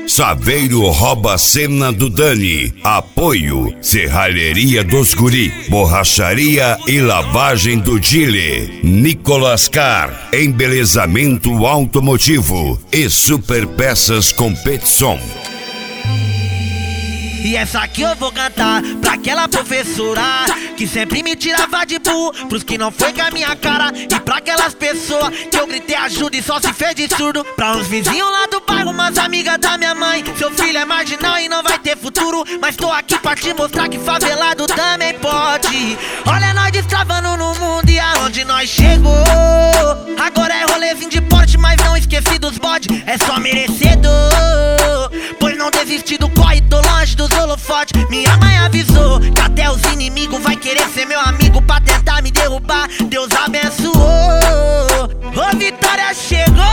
Saveiro rouba a cena do Dani. Apoio Serralheria dos Guri, Borracharia e Lavagem do Chile, Nicolas Car, Embelezamento Automotivo e Super Peças Competição. E essa aqui eu vou cantar pra aquela professora que sempre me tirava de burro, pros que não foi com a minha cara. E pra aquelas pessoas que eu gritei ajuda e só se fez de surdo. Pra uns vizinhos lá do bairro, umas amigas da minha mãe. Seu filho é marginal e não vai ter futuro, mas tô aqui pra te mostrar que favelado também pode. Olha nós destravando no mundo e aonde nós chegou. Agora é rolezinho de porte, mas não esqueci dos bode. É só merecedor, pois não desisti do corre, tô longe dos holofotes. Minha mãe avisou que até os inimigos vai querer ser meu amigo pra tentar me derrubar. Deus abençoou, ô vitória chegou.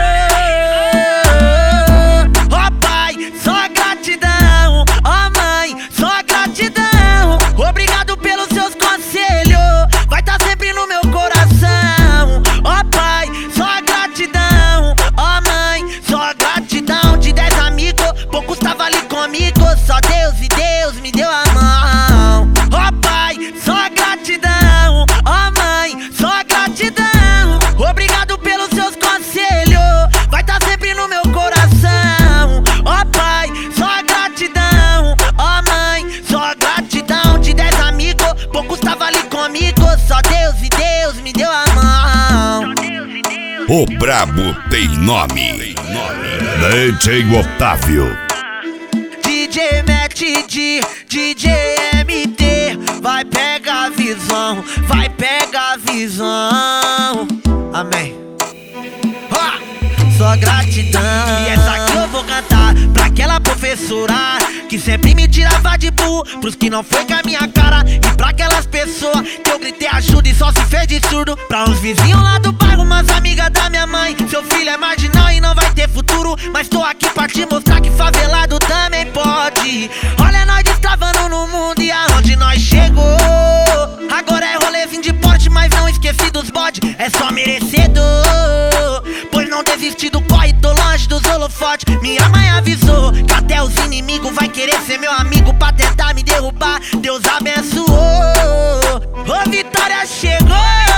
Ó pai, só gratidão. Ó mãe, só gratidão. Obrigado pelos seus conselhos, vai tá sempre no meu coração. Ó pai, só gratidão. Ó mãe, só gratidão. De 10 amigos, poucos tava ali comigo. Só Deus e Deus me deu a mão. Ó pai, só gratidão. Ó mãe, só gratidão. Obrigado pelos seus conselhos, vai tá sempre no meu coração. Ó pai, só gratidão. Ó mãe, só gratidão. De 10 amigos, poucos tava ali comigo. Só Deus e Deus me deu a mão. O brabo tem nome. DJ Otávio, DJ Matt D, DJ MT. Vai pegar a visão, vai pegar a visão. Amém. Só gratidão. E essa aqui eu vou cantar pra aquela professora que sempre me tirava de burro, pros que não foi com a minha cara. E pra aquelas pessoas que eu gritei ajuda e só se fez de surdo. Pra uns vizinhos lá do bairro, umas amigas da minha mãe. Seu filho é marginal e não vai ter futuro, mas tô aqui pra te mostrar que favelado também pode. Olha nós destravando no mundo e aonde nós chegou. Agora é rolezinho de porte, mas não esqueci dos bode. É só merecedor, pois não desisti do corre, tô longe dos holofotes. Minha mãe avisou que até os inimigos vai querer ser meu amigo pra tentar me derrubar. Deus abençoou, ô vitória chegou.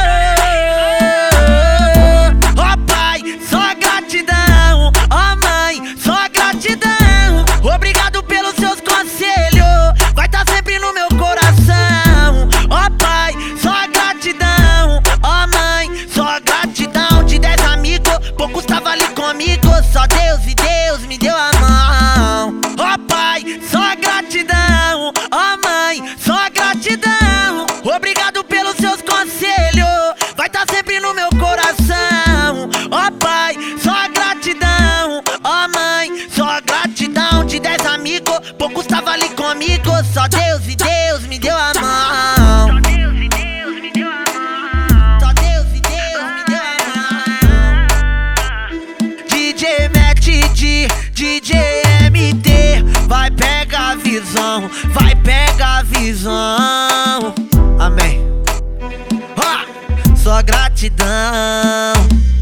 Ó pai, só gratidão. Ó mãe, só gratidão. Obrigado pelos seus conselhos, vai tá sempre no meu coração. Ó pai, só gratidão. Ó mãe, só gratidão. De 10 amigos, poucos tava ali comigo. Só Deus e Deus me deu a mão. Ó pai, só gratidão. Ó mãe, só gratidão. Obrigado pelos seus conselhos, vai tá sempre no meu coração. Ó pai, só gratidão. Ó mãe, só gratidão. De 10 amigos, poucos tava ali comigo. Só Deus e Deus me deu a mão. Só Deus e Deus me deu a mão. Só Deus e Deus me deu a mão. DJ Matt D, DJ MT. Vai pegar a visão, vai pegar a visão. Amém. Só gratidão.